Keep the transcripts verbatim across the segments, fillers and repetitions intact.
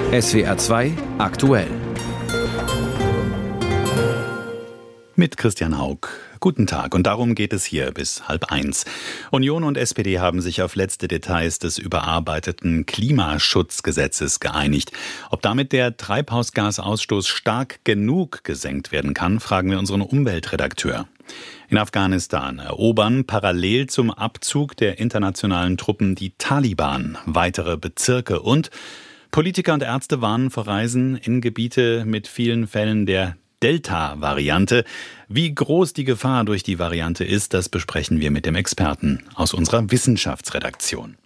S W R zwei aktuell. Mit Christian Haug. Guten Tag, und darum geht es hier bis halb eins. Union und S P D haben sich auf letzte Details des überarbeiteten Klimaschutzgesetzes geeinigt. Ob damit der Treibhausgasausstoß stark genug gesenkt werden kann, fragen wir unseren Umweltredakteur. In Afghanistan erobern parallel zum Abzug der internationalen Truppen die Taliban weitere Bezirke, und Politiker und Ärzte warnen vor Reisen in Gebiete mit vielen Fällen der Delta-Variante. Wie groß die Gefahr durch die Variante ist, das besprechen wir mit dem Experten aus unserer Wissenschaftsredaktion.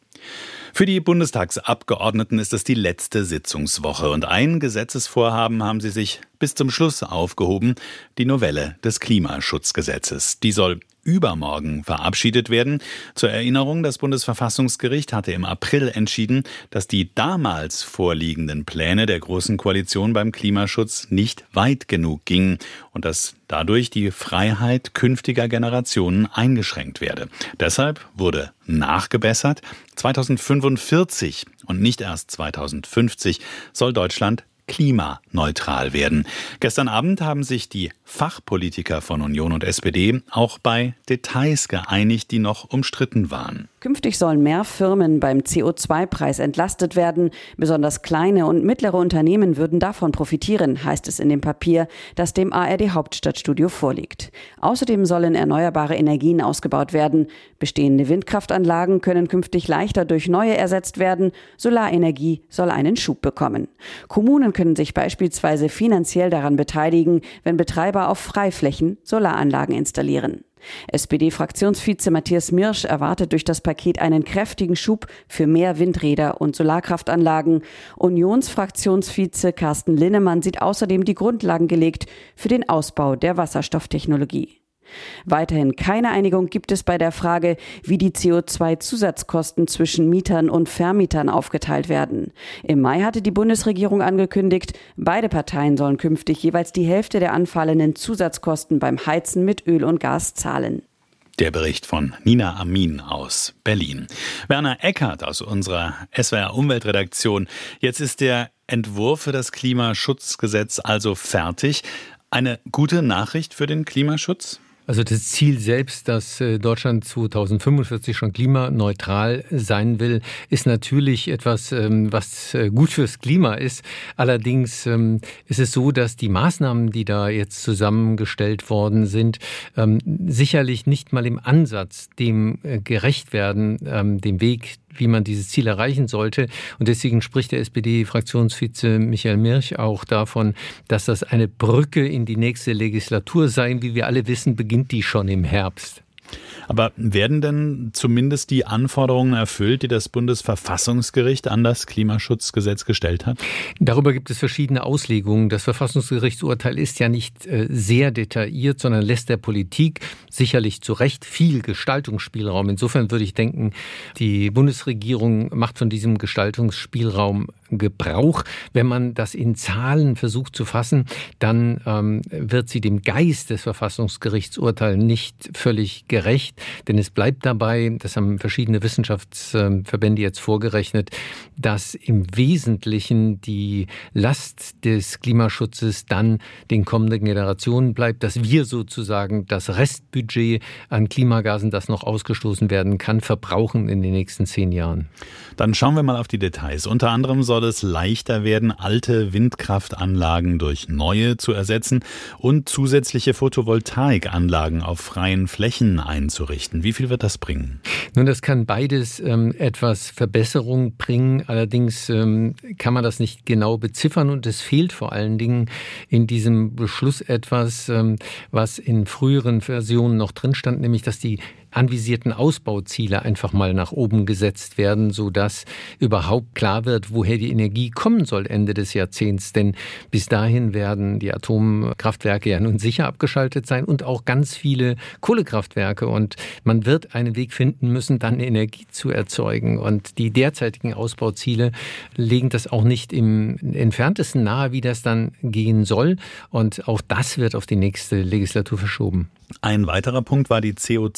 Für die Bundestagsabgeordneten ist es die letzte Sitzungswoche, und ein Gesetzesvorhaben haben sie sich bis zum Schluss aufgehoben: die Novelle des Klimaschutzgesetzes. Die soll übermorgen verabschiedet werden. Zur Erinnerung, das Bundesverfassungsgericht hatte im April entschieden, dass die damals vorliegenden Pläne der Großen Koalition beim Klimaschutz nicht weit genug gingen und dass dadurch die Freiheit künftiger Generationen eingeschränkt werde. Deshalb wurde nachgebessert. zweitausendfünfundvierzig und nicht erst zweitausendfünfzig soll Deutschland klimaneutral werden. Gestern Abend haben sich die Fachpolitiker von Union und S P D auch bei Details geeinigt, die noch umstritten waren. Künftig sollen mehr Firmen beim C O zwei Preis entlastet werden. Besonders kleine und mittlere Unternehmen würden davon profitieren, heißt es in dem Papier, das dem A R D Hauptstadtstudio vorliegt. Außerdem sollen erneuerbare Energien ausgebaut werden. Bestehende Windkraftanlagen können künftig leichter durch neue ersetzt werden. Solarenergie soll einen Schub bekommen. Kommunen können sich beispielsweise finanziell daran beteiligen, wenn Betreiber auf Freiflächen Solaranlagen installieren. S P D-Fraktionsvize Matthias Mirsch erwartet durch das Paket einen kräftigen Schub für mehr Windräder und Solarkraftanlagen. Unionsfraktionsvize Carsten Linnemann sieht außerdem die Grundlagen gelegt für den Ausbau der Wasserstofftechnologie. Weiterhin keine Einigung gibt es bei der Frage, wie die C O zwei Zusatzkosten zwischen Mietern und Vermietern aufgeteilt werden. Im Mai hatte die Bundesregierung angekündigt, beide Parteien sollen künftig jeweils die Hälfte der anfallenden Zusatzkosten beim Heizen mit Öl und Gas zahlen. Der Bericht von Nina Amin aus Berlin. Werner Eckert aus unserer S W R Umweltredaktion. Jetzt ist der Entwurf für das Klimaschutzgesetz also fertig. Eine gute Nachricht für den Klimaschutz? Also das Ziel selbst, dass Deutschland zweitausendfünfundvierzig schon klimaneutral sein will, ist natürlich etwas, was gut fürs Klima ist. Allerdings ist es so, dass die Maßnahmen, die da jetzt zusammengestellt worden sind, sicherlich nicht mal im Ansatz dem gerecht werden, dem Weg, wie man dieses Ziel erreichen sollte. Und deswegen spricht der S P D-Fraktionsvize Michael Mirsch auch davon, dass das eine Brücke in die nächste Legislatur sei. Wie wir alle wissen, beginnt die schon im Herbst. Aber werden denn zumindest die Anforderungen erfüllt, die das Bundesverfassungsgericht an das Klimaschutzgesetz gestellt hat? Darüber gibt es verschiedene Auslegungen. Das Verfassungsgerichtsurteil ist ja nicht äh, sehr detailliert, sondern lässt der Politik sicherlich zu Recht viel Gestaltungsspielraum. Insofern würde ich denken, die Bundesregierung macht von diesem Gestaltungsspielraum Gebrauch. Wenn man das in Zahlen versucht zu fassen, dann ähm, wird sie dem Geist des Verfassungsgerichtsurteils nicht völlig gerecht. Denn es bleibt dabei, das haben verschiedene Wissenschaftsverbände jetzt vorgerechnet, dass im Wesentlichen die Last des Klimaschutzes dann den kommenden Generationen bleibt, dass wir sozusagen das Restbudget an Klimagasen, das noch ausgestoßen werden kann, verbrauchen in den nächsten zehn Jahren. Dann schauen wir mal auf die Details. Unter anderem soll es leichter werden, alte Windkraftanlagen durch neue zu ersetzen und zusätzliche Photovoltaikanlagen auf freien Flächen einzurichten. Wie viel wird das bringen? Nun, das kann beides ähm, etwas Verbesserung bringen. Allerdings ähm, kann man das nicht genau beziffern, und es fehlt vor allen Dingen in diesem Beschluss etwas, ähm, was in früheren Versionen noch drin stand, nämlich dass die anvisierten Ausbauziele einfach mal nach oben gesetzt werden, sodass überhaupt klar wird, woher die Energie kommen soll Ende des Jahrzehnts. Denn bis dahin werden die Atomkraftwerke ja nun sicher abgeschaltet sein und auch ganz viele Kohlekraftwerke. Und man wird einen Weg finden müssen, dann Energie zu erzeugen. Und die derzeitigen Ausbauziele legen das auch nicht im Entferntesten nahe, wie das dann gehen soll. Und auch das wird auf die nächste Legislatur verschoben. Ein weiterer Punkt war die C O zwei Abgabe.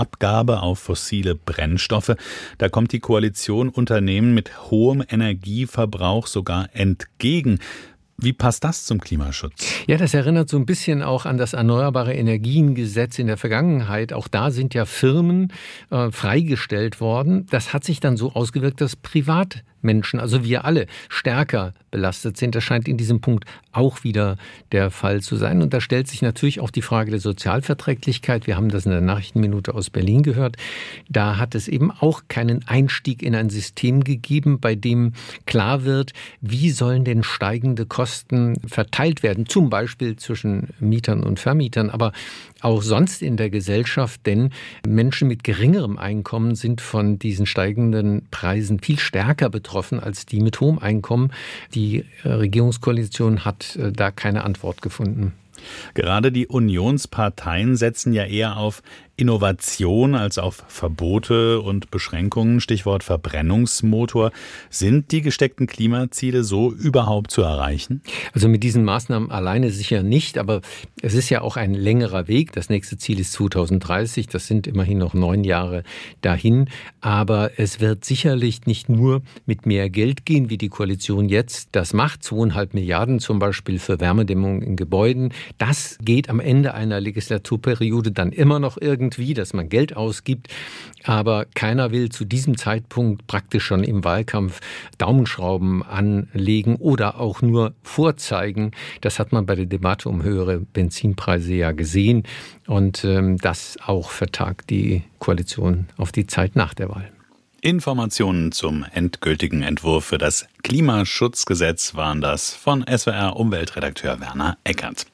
Abgabe auf fossile Brennstoffe. Da kommt die Koalition Unternehmen mit hohem Energieverbrauch sogar entgegen. Wie passt das zum Klimaschutz? Ja, das erinnert so ein bisschen auch an das Erneuerbare Energiengesetz in der Vergangenheit. Auch da sind ja Firmen äh, freigestellt worden. Das hat sich dann so ausgewirkt, dass Privatmenschen, also wir alle, stärker belastet sind. Das scheint in diesem Punkt auch wieder der Fall zu sein. Und da stellt sich natürlich auch die Frage der Sozialverträglichkeit. Wir haben das in der Nachrichtenminute aus Berlin gehört. Da hat es eben auch keinen Einstieg in ein System gegeben, bei dem klar wird, wie sollen denn steigende Kosten verteilt werden, zum Beispiel zwischen Mietern und Vermietern, aber auch sonst in der Gesellschaft, denn Menschen mit geringerem Einkommen sind von diesen steigenden Preisen viel stärker betroffen als die mit hohem Einkommen. Die Regierungskoalition hat da keine Antwort gefunden. Gerade die Unionsparteien setzen ja eher auf Innovation als auf Verbote und Beschränkungen, Stichwort Verbrennungsmotor. Sind die gesteckten Klimaziele so überhaupt zu erreichen? Also mit diesen Maßnahmen alleine sicher nicht, aber es ist ja auch ein längerer Weg. Das nächste Ziel ist zweitausenddreißig, das sind immerhin noch neun Jahre dahin. Aber es wird sicherlich nicht nur mit mehr Geld gehen, wie die Koalition jetzt das macht. Zweieinhalb Milliarden zum Beispiel für Wärmedämmung in Gebäuden. Das geht am Ende einer Legislaturperiode dann immer noch irgendwie. Irgendwie, dass man Geld ausgibt, aber keiner will zu diesem Zeitpunkt praktisch schon im Wahlkampf Daumenschrauben anlegen oder auch nur vorzeigen. Das hat man bei der Debatte um höhere Benzinpreise ja gesehen und ähm, das auch vertagt die Koalition auf die Zeit nach der Wahl. Informationen zum endgültigen Entwurf für das Klimaschutzgesetz waren das von S W R-Umweltredakteur Werner Eckert.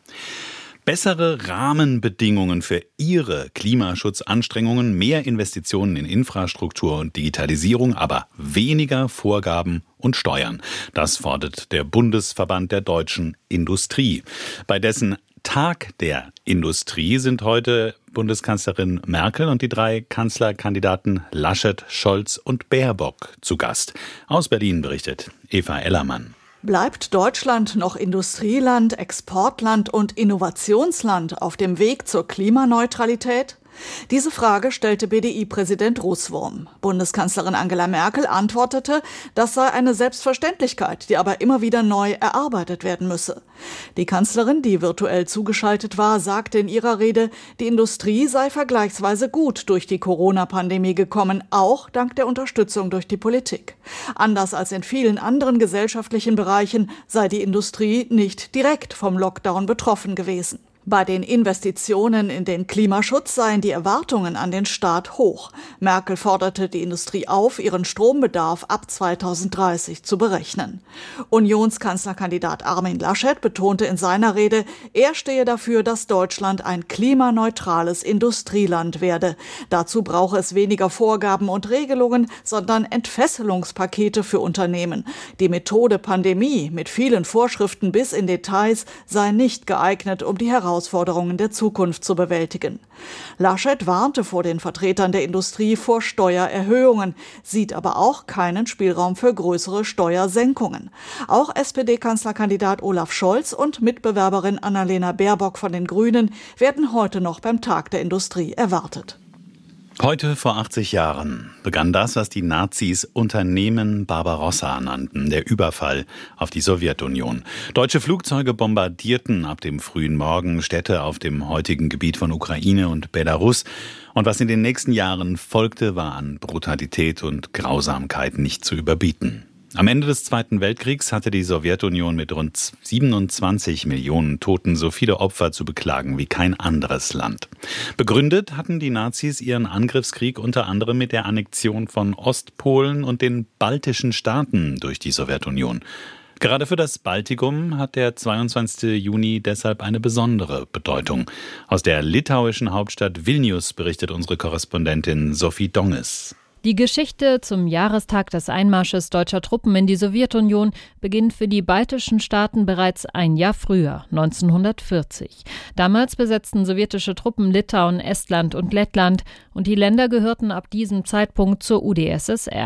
Bessere Rahmenbedingungen für Ihre Klimaschutzanstrengungen, mehr Investitionen in Infrastruktur und Digitalisierung, aber weniger Vorgaben und Steuern. Das fordert der Bundesverband der deutschen Industrie. Bei dessen Tag der Industrie sind heute Bundeskanzlerin Merkel und die drei Kanzlerkandidaten Laschet, Scholz und Baerbock zu Gast. Aus Berlin berichtet Eva Ellermann. Bleibt Deutschland noch Industrieland, Exportland und Innovationsland auf dem Weg zur Klimaneutralität? Diese Frage stellte B D I-Präsident Russwurm. Bundeskanzlerin Angela Merkel antwortete, das sei eine Selbstverständlichkeit, die aber immer wieder neu erarbeitet werden müsse. Die Kanzlerin, die virtuell zugeschaltet war, sagte in ihrer Rede, die Industrie sei vergleichsweise gut durch die Corona-Pandemie gekommen, auch dank der Unterstützung durch die Politik. Anders als in vielen anderen gesellschaftlichen Bereichen sei die Industrie nicht direkt vom Lockdown betroffen gewesen. Bei den Investitionen in den Klimaschutz seien die Erwartungen an den Staat hoch. Merkel forderte die Industrie auf, ihren Strombedarf ab zweitausenddreißig zu berechnen. Unionskanzlerkandidat Armin Laschet betonte in seiner Rede, er stehe dafür, dass Deutschland ein klimaneutrales Industrieland werde. Dazu brauche es weniger Vorgaben und Regelungen, sondern Entfesselungspakete für Unternehmen. Die Methode Pandemie mit vielen Vorschriften bis in Details sei nicht geeignet, um die Herausforderungen Herausforderungen der Zukunft zu bewältigen. Laschet warnte vor den Vertretern der Industrie vor Steuererhöhungen, sieht aber auch keinen Spielraum für größere Steuersenkungen. Auch S P D-Kanzlerkandidat Olaf Scholz und Mitbewerberin Annalena Baerbock von den Grünen werden heute noch beim Tag der Industrie erwartet. Heute vor achtzig Jahren begann das, was die Nazis Unternehmen Barbarossa nannten, der Überfall auf die Sowjetunion. Deutsche Flugzeuge bombardierten ab dem frühen Morgen Städte auf dem heutigen Gebiet von Ukraine und Belarus. Und was in den nächsten Jahren folgte, war an Brutalität und Grausamkeit nicht zu überbieten. Am Ende des Zweiten Weltkriegs hatte die Sowjetunion mit rund siebenundzwanzig Millionen Toten so viele Opfer zu beklagen wie kein anderes Land. Begründet hatten die Nazis ihren Angriffskrieg unter anderem mit der Annexion von Ostpolen und den baltischen Staaten durch die Sowjetunion. Gerade für das Baltikum hat der zweiundzwanzigste Juni deshalb eine besondere Bedeutung. Aus der litauischen Hauptstadt Vilnius berichtet unsere Korrespondentin Sophie Donges. Die Geschichte zum Jahrestag des Einmarsches deutscher Truppen in die Sowjetunion beginnt für die baltischen Staaten bereits ein Jahr früher, neunzehnhundertvierzig. Damals besetzten sowjetische Truppen Litauen, Estland und Lettland und die Länder gehörten ab diesem Zeitpunkt zur U d S S R.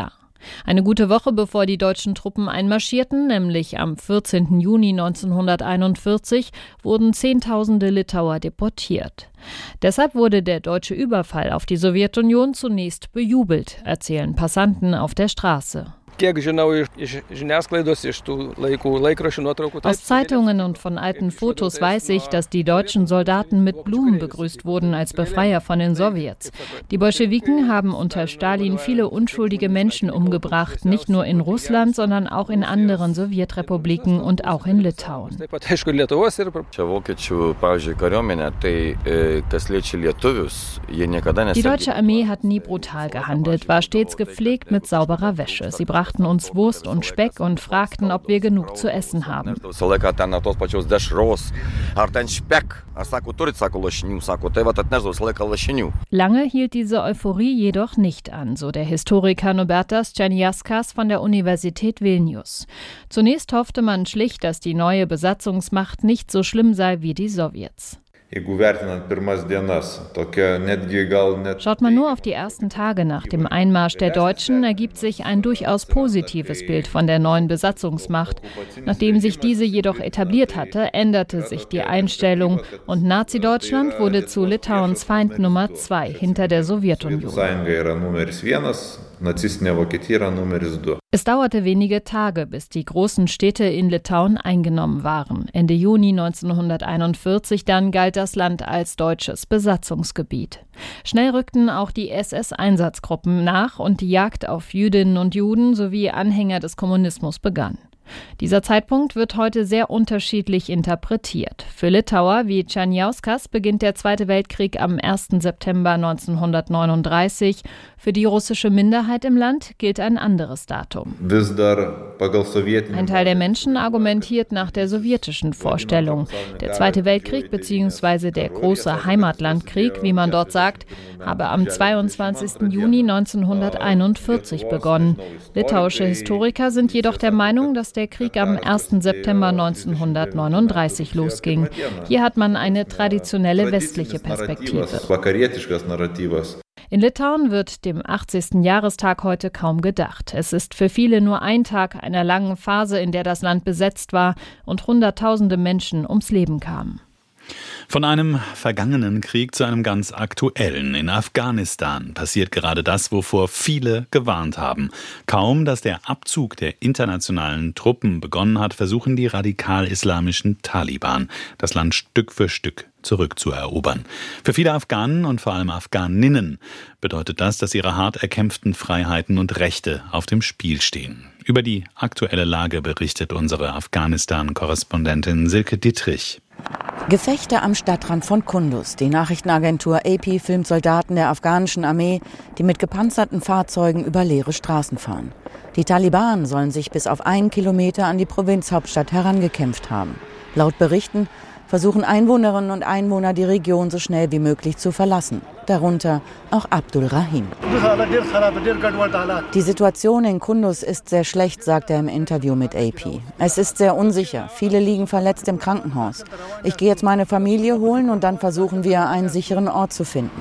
Eine gute Woche bevor die deutschen Truppen einmarschierten, nämlich am vierzehnten Juni neunzehnhunderteinundvierzig, wurden Zehntausende Litauer deportiert. Deshalb wurde der deutsche Überfall auf die Sowjetunion zunächst bejubelt, erzählen Passanten auf der Straße. Aus Zeitungen und von alten Fotos weiß ich, dass die deutschen Soldaten mit Blumen begrüßt wurden als Befreier von den Sowjets. Die Bolschewiken haben unter Stalin viele unschuldige Menschen umgebracht, nicht nur in Russland, sondern auch in anderen Sowjetrepubliken und auch in Litauen. Die deutsche Armee hat nie brutal gehandelt, war stets gepflegt mit sauberer Wäsche. Sie brachten uns Wurst und Speck und fragten, ob wir genug zu essen haben. Lange hielt diese Euphorie jedoch nicht an, so der Historiker Nobertas Černiauskas von der Universität Vilnius. Zunächst hoffte man schlicht, dass die neue Besatzungsmacht nicht so schlimm sei wie die Sowjets. Schaut man nur auf die ersten Tage nach dem Einmarsch der Deutschen, ergibt sich ein durchaus positives Bild von der neuen Besatzungsmacht. Nachdem sich diese jedoch etabliert hatte, änderte sich die Einstellung und Nazi-Deutschland wurde zu Litauens Feind Nummer zwei hinter der Sowjetunion. Es dauerte wenige Tage, bis die großen Städte in Litauen eingenommen waren. Ende Juni neunzehnhunderteinundvierzig dann galt das Land als deutsches Besatzungsgebiet. Schnell rückten auch die S S-Einsatzgruppen nach und die Jagd auf Jüdinnen und Juden sowie Anhänger des Kommunismus begann. Dieser Zeitpunkt wird heute sehr unterschiedlich interpretiert. Für Litauer wie Černiauskas beginnt der Zweite Weltkrieg am ersten September neunzehnhundertneununddreißig. Für die russische Minderheit im Land gilt ein anderes Datum. Ein Teil der Menschen argumentiert nach der sowjetischen Vorstellung. Der Zweite Weltkrieg bzw. der große Heimatlandkrieg, wie man dort sagt, habe am zweiundzwanzigsten Juni neunzehnhunderteinundvierzig begonnen. Litauische Historiker sind jedoch der Meinung, dass der Krieg am ersten September neunzehnhundertneununddreißig losging. Hier hat man eine traditionelle westliche Perspektive. In Litauen wird dem achtzigsten Jahrestag heute kaum gedacht. Es ist für viele nur ein Tag einer langen Phase, in der das Land besetzt war und Hunderttausende Menschen ums Leben kamen. Von einem vergangenen Krieg zu einem ganz aktuellen. In Afghanistan passiert gerade das, wovor viele gewarnt haben. Kaum, dass der Abzug der internationalen Truppen begonnen hat, versuchen die radikal-islamischen Taliban, das Land Stück für Stück zurückzuerobern. Für viele Afghanen und vor allem Afghaninnen bedeutet das, dass ihre hart erkämpften Freiheiten und Rechte auf dem Spiel stehen. Über die aktuelle Lage berichtet unsere Afghanistan-Korrespondentin Silke Dietrich. Gefechte am Stadtrand von Kunduz. Die Nachrichtenagentur A P filmt Soldaten der afghanischen Armee, die mit gepanzerten Fahrzeugen über leere Straßen fahren. Die Taliban sollen sich bis auf einen Kilometer an die Provinzhauptstadt herangekämpft haben. Laut Berichten versuchen Einwohnerinnen und Einwohner, die Region so schnell wie möglich zu verlassen. Darunter auch Abdul Rahim. Die Situation in Kunduz ist sehr schlecht, sagt er im Interview mit A P. Es ist sehr unsicher. Viele liegen verletzt im Krankenhaus. Ich gehe jetzt meine Familie holen und dann versuchen wir, einen sicheren Ort zu finden.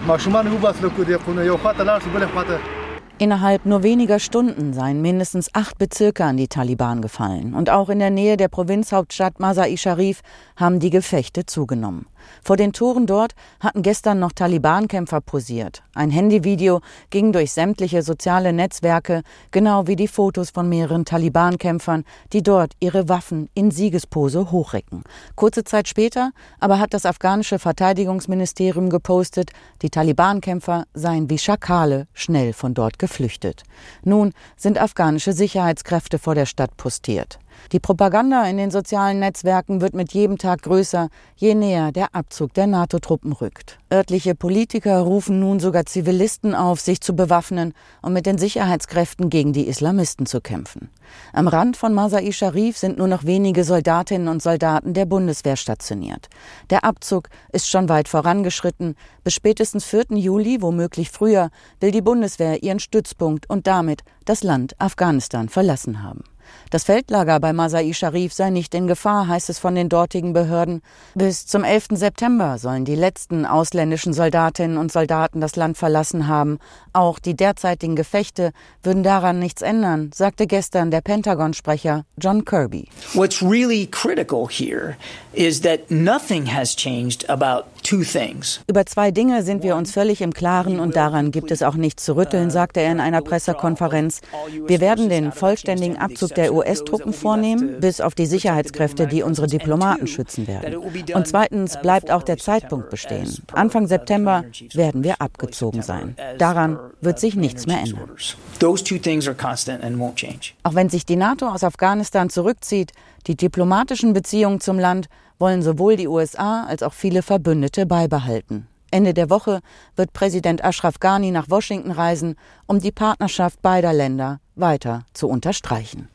Innerhalb nur weniger Stunden seien mindestens acht Bezirke an die Taliban gefallen. Und auch in der Nähe der Provinzhauptstadt Mazar-i Sharif haben die Gefechte zugenommen. Vor den Toren dort hatten gestern noch Taliban-Kämpfer posiert. Ein Handyvideo ging durch sämtliche soziale Netzwerke, genau wie die Fotos von mehreren Taliban-Kämpfern, die dort ihre Waffen in Siegespose hochrecken. Kurze Zeit später aber hat das afghanische Verteidigungsministerium gepostet, die Taliban-Kämpfer seien wie Schakale schnell von dort geflüchtet. Nun sind afghanische Sicherheitskräfte vor der Stadt postiert. Die Propaganda in den sozialen Netzwerken wird mit jedem Tag größer, je näher der Abzug der NATO-Truppen rückt. Örtliche Politiker rufen nun sogar Zivilisten auf, sich zu bewaffnen und mit den Sicherheitskräften gegen die Islamisten zu kämpfen. Am Rand von Mazar-i Sharif sind nur noch wenige Soldatinnen und Soldaten der Bundeswehr stationiert. Der Abzug ist schon weit vorangeschritten. Bis spätestens vierten Juli, womöglich früher, will die Bundeswehr ihren Stützpunkt und damit das Land Afghanistan verlassen haben. Das Feldlager bei Masai Sharif sei nicht in Gefahr, heißt es von den dortigen Behörden. Bis zum elften September sollen die letzten ausländischen Soldatinnen und Soldaten das Land verlassen haben. Auch die derzeitigen Gefechte würden daran nichts ändern, sagte gestern der Pentagon-Sprecher John Kirby. What's really critical here is that nothing has changed about two things. Über zwei Dinge sind wir uns völlig im Klaren und daran gibt es auch nichts zu rütteln, sagte er in einer Pressekonferenz. Wir werden den vollständigen Abzug der U S-Truppen vornehmen, bis auf die Sicherheitskräfte, die unsere Diplomaten schützen werden. Und zweitens bleibt auch der Zeitpunkt bestehen. Anfang September werden wir abgezogen sein. Daran wird sich nichts mehr ändern. Auch wenn sich die NATO aus Afghanistan zurückzieht, die diplomatischen Beziehungen zum Land wollen sowohl die U S A als auch viele Verbündete beibehalten. Ende der Woche wird Präsident Ashraf Ghani nach Washington reisen, um die Partnerschaft beider Länder weiter zu unterstreichen.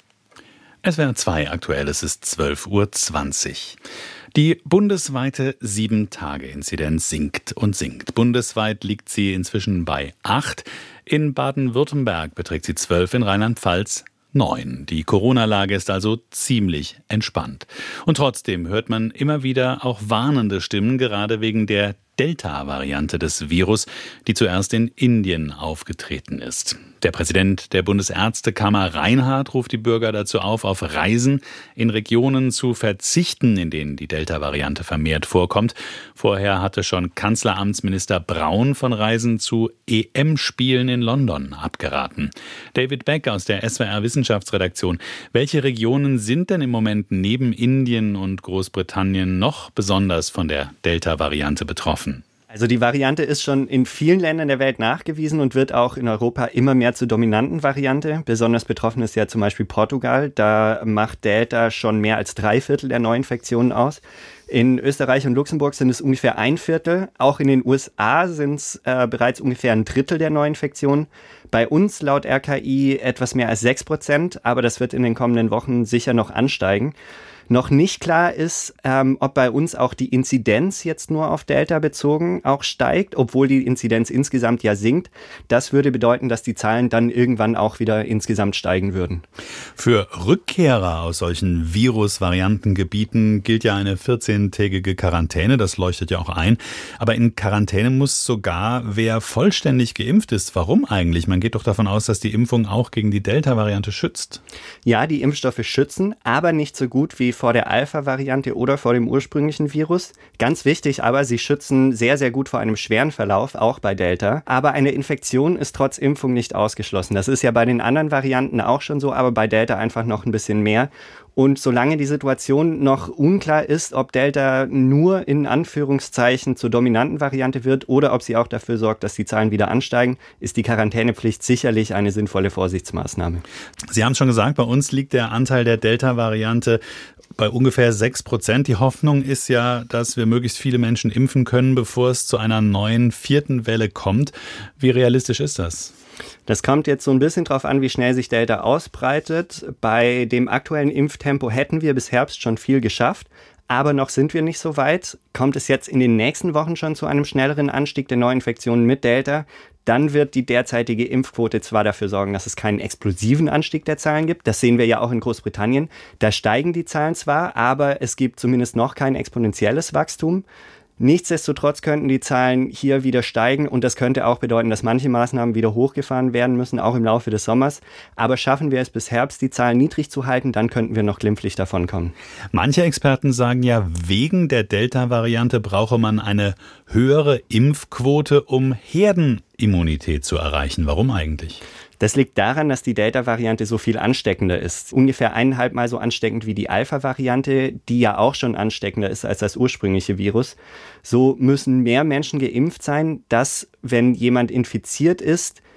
S W R zwei aktuell, es ist zwölf Uhr zwanzig. Die bundesweite sieben-Tage-Inzidenz sinkt und sinkt. Bundesweit liegt sie inzwischen bei acht. In Baden-Württemberg beträgt sie zwölf, in Rheinland-Pfalz neun. Die Corona-Lage ist also ziemlich entspannt. Und trotzdem hört man immer wieder auch warnende Stimmen, gerade wegen der Delta-Variante des Virus, die zuerst in Indien aufgetreten ist. Der Präsident der Bundesärztekammer Reinhardt ruft die Bürger dazu auf, auf Reisen in Regionen zu verzichten, in denen die Delta-Variante vermehrt vorkommt. Vorher hatte schon Kanzleramtsminister Braun von Reisen zu E M-Spielen in London abgeraten. David Beck aus der S W R-Wissenschaftsredaktion. Welche Regionen sind denn im Moment neben Indien und Großbritannien noch besonders von der Delta-Variante betroffen? Also die Variante ist schon in vielen Ländern der Welt nachgewiesen und wird auch in Europa immer mehr zur dominanten Variante. Besonders betroffen ist ja zum Beispiel Portugal. Da macht Delta schon mehr als drei Viertel der Neuinfektionen aus. In Österreich und Luxemburg sind es ungefähr ein Viertel. Auch in den U S A sind es äh, bereits ungefähr ein Drittel der Neuinfektionen. Bei uns laut R K I etwas mehr als sechs Prozent, aber das wird in den kommenden Wochen sicher noch ansteigen. Noch nicht klar ist, ähm, ob bei uns auch die Inzidenz jetzt nur auf Delta bezogen auch steigt, obwohl die Inzidenz insgesamt ja sinkt. Das würde bedeuten, dass die Zahlen dann irgendwann auch wieder insgesamt steigen würden. Für Rückkehrer aus solchen Virusvariantengebieten gilt ja eine vierzehntägige Quarantäne, das leuchtet ja auch ein. Aber in Quarantäne muss sogar wer vollständig geimpft ist. Warum eigentlich? Man geht doch davon aus, dass die Impfung auch gegen die Delta-Variante schützt. Ja, die Impfstoffe schützen, aber nicht so gut wie vor der Alpha-Variante oder vor dem ursprünglichen Virus. Ganz wichtig aber, sie schützen sehr, sehr gut vor einem schweren Verlauf, auch bei Delta. Aber eine Infektion ist trotz Impfung nicht ausgeschlossen. Das ist ja bei den anderen Varianten auch schon so, aber bei Delta einfach noch ein bisschen mehr. Und solange die Situation noch unklar ist, ob Delta nur in Anführungszeichen zur dominanten Variante wird oder ob sie auch dafür sorgt, dass die Zahlen wieder ansteigen, ist die Quarantänepflicht sicherlich eine sinnvolle Vorsichtsmaßnahme. Sie haben es schon gesagt, bei uns liegt der Anteil der Delta-Variante bei ungefähr sechs Prozent. Die Hoffnung ist ja, dass wir möglichst viele Menschen impfen können, bevor es zu einer neuen vierten Welle kommt. Wie realistisch ist das? Das kommt jetzt so ein bisschen drauf an, wie schnell sich Delta ausbreitet. Bei dem aktuellen Impftempo hätten wir bis Herbst schon viel geschafft, aber noch sind wir nicht so weit. Kommt es jetzt in den nächsten Wochen schon zu einem schnelleren Anstieg der Neuinfektionen mit Delta, dann wird die derzeitige Impfquote zwar dafür sorgen, dass es keinen explosiven Anstieg der Zahlen gibt. Das sehen wir ja auch in Großbritannien. Da steigen die Zahlen zwar, aber es gibt zumindest noch kein exponentielles Wachstum. Nichtsdestotrotz könnten die Zahlen hier wieder steigen und das könnte auch bedeuten, dass manche Maßnahmen wieder hochgefahren werden müssen, auch im Laufe des Sommers. Aber schaffen wir es bis Herbst, die Zahlen niedrig zu halten, dann könnten wir noch glimpflich davonkommen. Manche Experten sagen ja, wegen der Delta-Variante brauche man eine höhere Impfquote, um Herdenimmunität zu erreichen. Warum eigentlich? Das liegt daran, dass die Delta-Variante so viel ansteckender ist. Ungefähr eineinhalb Mal so ansteckend wie die Alpha-Variante, die ja auch schon ansteckender ist als das ursprüngliche Virus. So müssen mehr Menschen geimpft sein, dass, wenn jemand infiziert ist,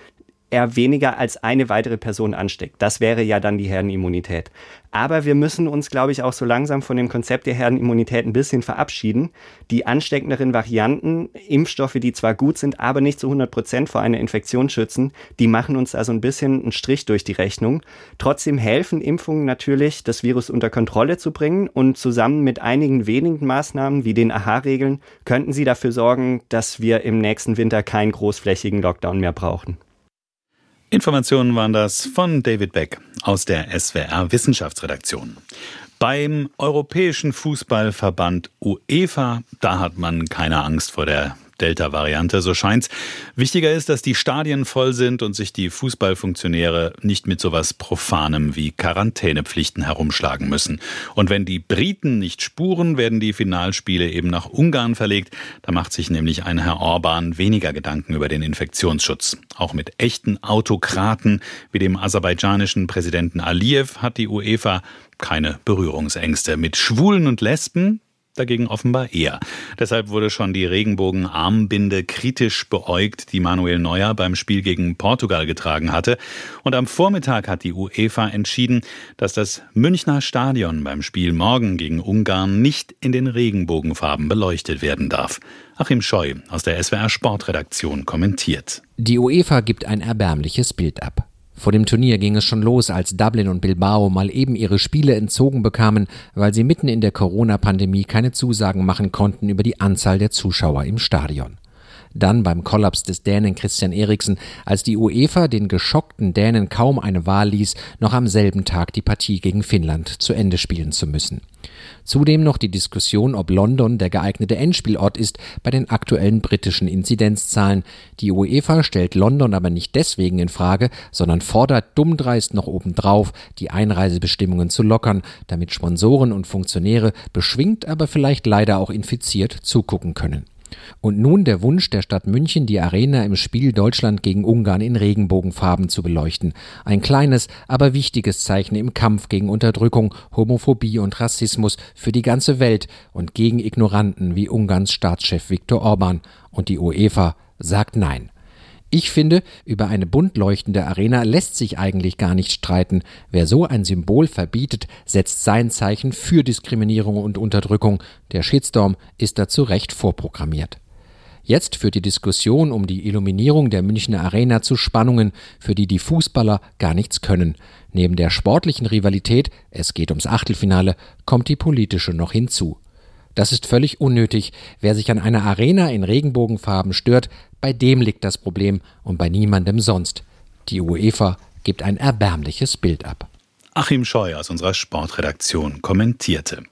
er weniger als eine weitere Person ansteckt. Das wäre ja dann die Herdenimmunität. Aber wir müssen uns, glaube ich, auch so langsam von dem Konzept der Herdenimmunität ein bisschen verabschieden. Die ansteckenderen Varianten, Impfstoffe, die zwar gut sind, aber nicht zu hundert Prozent vor einer Infektion schützen, die machen uns da so ein bisschen einen Strich durch die Rechnung. Trotzdem helfen Impfungen natürlich, das Virus unter Kontrolle zu bringen, und zusammen mit einigen wenigen Maßnahmen wie den A H A-Regeln könnten sie dafür sorgen, dass wir im nächsten Winter keinen großflächigen Lockdown mehr brauchen. Informationen waren das von David Beck aus der S W R Wissenschaftsredaktion. Beim Europäischen Fußballverband UEFA, da hat man keine Angst vor der Delta-Variante, so scheint's. Wichtiger ist, dass die Stadien voll sind und sich die Fußballfunktionäre nicht mit sowas Profanem wie Quarantänepflichten herumschlagen müssen. Und wenn die Briten nicht spuren, werden die Finalspiele eben nach Ungarn verlegt. Da macht sich nämlich ein Herr Orban weniger Gedanken über den Infektionsschutz. Auch mit echten Autokraten wie dem aserbaidschanischen Präsidenten Aliyev hat die UEFA keine Berührungsängste. Mit Schwulen und Lesben dagegen offenbar eher. Deshalb wurde schon die Regenbogenarmbinde kritisch beäugt, die Manuel Neuer beim Spiel gegen Portugal getragen hatte. Und am Vormittag hat die UEFA entschieden, dass das Münchner Stadion beim Spiel morgen gegen Ungarn nicht in den Regenbogenfarben beleuchtet werden darf. Achim Scheu aus der S W R Sportredaktion kommentiert. Die UEFA gibt ein erbärmliches Bild ab. Vor dem Turnier ging es schon los, als Dublin und Bilbao mal eben ihre Spiele entzogen bekamen, weil sie mitten in der Corona-Pandemie keine Zusagen machen konnten über die Anzahl der Zuschauer im Stadion. Dann beim Kollaps des Dänen Christian Eriksen, als die UEFA den geschockten Dänen kaum eine Wahl ließ, noch am selben Tag die Partie gegen Finnland zu Ende spielen zu müssen. Zudem noch die Diskussion, ob London der geeignete Endspielort ist bei den aktuellen britischen Inzidenzzahlen. Die UEFA stellt London aber nicht deswegen in Frage, sondern fordert dummdreist noch obendrauf, die Einreisebestimmungen zu lockern, damit Sponsoren und Funktionäre beschwingt, aber vielleicht leider auch infiziert zugucken können. Und nun der Wunsch der Stadt München, die Arena im Spiel Deutschland gegen Ungarn in Regenbogenfarben zu beleuchten. Ein kleines, aber wichtiges Zeichen im Kampf gegen Unterdrückung, Homophobie und Rassismus für die ganze Welt und gegen Ignoranten wie Ungarns Staatschef Viktor Orban. Und die UEFA sagt Nein. Ich finde, über eine bunt leuchtende Arena lässt sich eigentlich gar nicht streiten. Wer so ein Symbol verbietet, setzt sein Zeichen für Diskriminierung und Unterdrückung. Der Shitstorm ist da zu Recht vorprogrammiert. Jetzt führt die Diskussion um die Illuminierung der Münchner Arena zu Spannungen, für die die Fußballer gar nichts können. Neben der sportlichen Rivalität, es geht ums Achtelfinale, kommt die politische noch hinzu. Das ist völlig unnötig. Wer sich an einer Arena in Regenbogenfarben stört, bei dem liegt das Problem und bei niemandem sonst. Die UEFA gibt ein erbärmliches Bild ab. Achim Scheu aus unserer Sportredaktion kommentierte.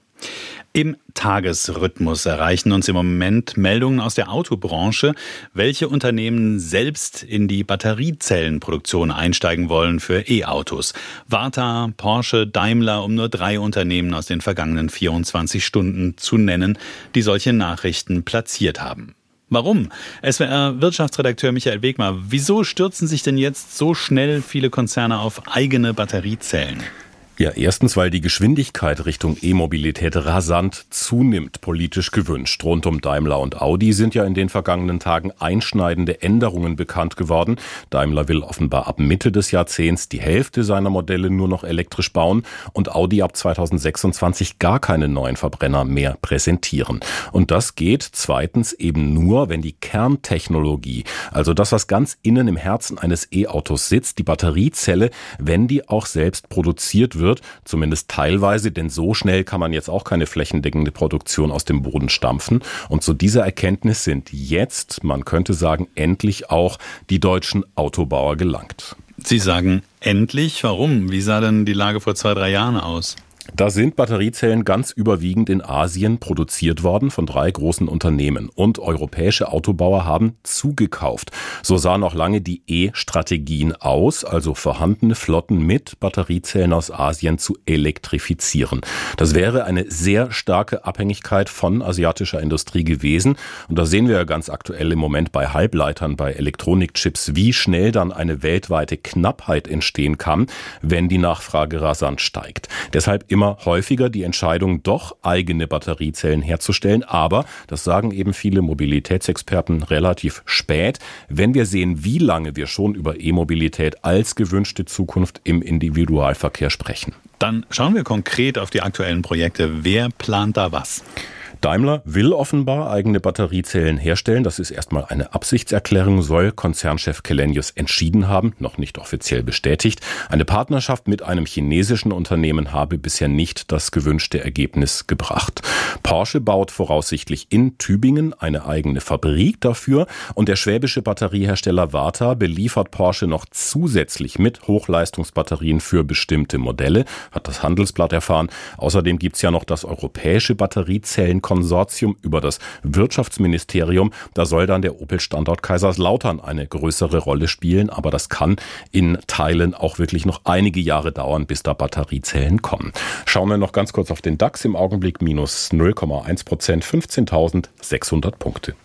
Im Tagesrhythmus erreichen uns im Moment Meldungen aus der Autobranche, welche Unternehmen selbst in die Batteriezellenproduktion einsteigen wollen für E-Autos. Varta, Porsche, Daimler, um nur drei Unternehmen aus den vergangenen vierundzwanzig Stunden zu nennen, die solche Nachrichten platziert haben. Warum? S W R-Wirtschaftsredakteur Michael Wegmar, wieso stürzen sich denn jetzt so schnell viele Konzerne auf eigene Batteriezellen? Ja, erstens, weil die Geschwindigkeit Richtung E-Mobilität rasant zunimmt, politisch gewünscht. Rund um Daimler und Audi sind ja in den vergangenen Tagen einschneidende Änderungen bekannt geworden. Daimler will offenbar ab Mitte des Jahrzehnts die Hälfte seiner Modelle nur noch elektrisch bauen und Audi ab zweitausendsechsundzwanzig gar keine neuen Verbrenner mehr präsentieren. Und das geht zweitens eben nur, wenn die Kerntechnologie, also das, was ganz innen im Herzen eines E-Autos sitzt, die Batteriezelle, wenn die auch selbst produziert wird, zumindest teilweise, denn so schnell kann man jetzt auch keine flächendeckende Produktion aus dem Boden stampfen. Und zu dieser Erkenntnis sind jetzt, man könnte sagen, endlich auch die deutschen Autobauer gelangt. Sie sagen endlich? Warum? Wie sah denn die Lage vor zwei, drei Jahren aus? Da sind Batteriezellen ganz überwiegend in Asien produziert worden von drei großen Unternehmen. Und europäische Autobauer haben zugekauft. So sahen auch lange die E-Strategien aus, also vorhandene Flotten mit Batteriezellen aus Asien zu elektrifizieren. Das wäre eine sehr starke Abhängigkeit von asiatischer Industrie gewesen. Und da sehen wir ja ganz aktuell im Moment bei Halbleitern, bei Elektronikchips, wie schnell dann eine weltweite Knappheit entstehen kann, wenn die Nachfrage rasant steigt. Deshalb immer immer häufiger die Entscheidung, doch eigene Batteriezellen herzustellen. Aber, das sagen eben viele Mobilitätsexperten, relativ spät, wenn wir sehen, wie lange wir schon über E-Mobilität als gewünschte Zukunft im Individualverkehr sprechen. Dann schauen wir konkret auf die aktuellen Projekte. Wer plant da was? Daimler will offenbar eigene Batteriezellen herstellen. Das ist erstmal eine Absichtserklärung, soll Konzernchef Källenius entschieden haben, noch nicht offiziell bestätigt. Eine Partnerschaft mit einem chinesischen Unternehmen habe bisher nicht das gewünschte Ergebnis gebracht. Porsche baut voraussichtlich in Tübingen eine eigene Fabrik dafür und der schwäbische Batteriehersteller Varta beliefert Porsche noch zusätzlich mit Hochleistungsbatterien für bestimmte Modelle, hat das Handelsblatt erfahren. Außerdem gibt's ja noch das europäische Batteriezellen Konsortium über das Wirtschaftsministerium. Da soll dann der Opel-Standort Kaiserslautern eine größere Rolle spielen, aber das kann in Teilen auch wirklich noch einige Jahre dauern, bis da Batteriezellen kommen. Schauen wir noch ganz kurz auf den DAX, im Augenblick minus null Komma eins Prozent, fünfzehntausendsechshundert Punkte.